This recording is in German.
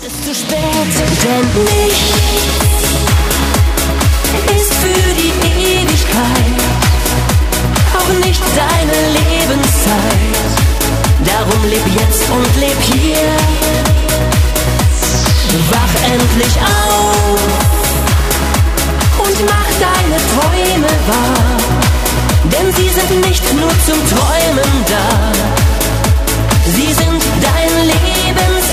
ist zu spät, denn nichts ist für die Ewigkeit, auch nicht deine Lebenszeit. Darum leb jetzt und leb hier. Wach endlich auf und mach deine Träume wahr, denn sie sind nicht nur zum Träumen da, sie sind dein Lebensweg.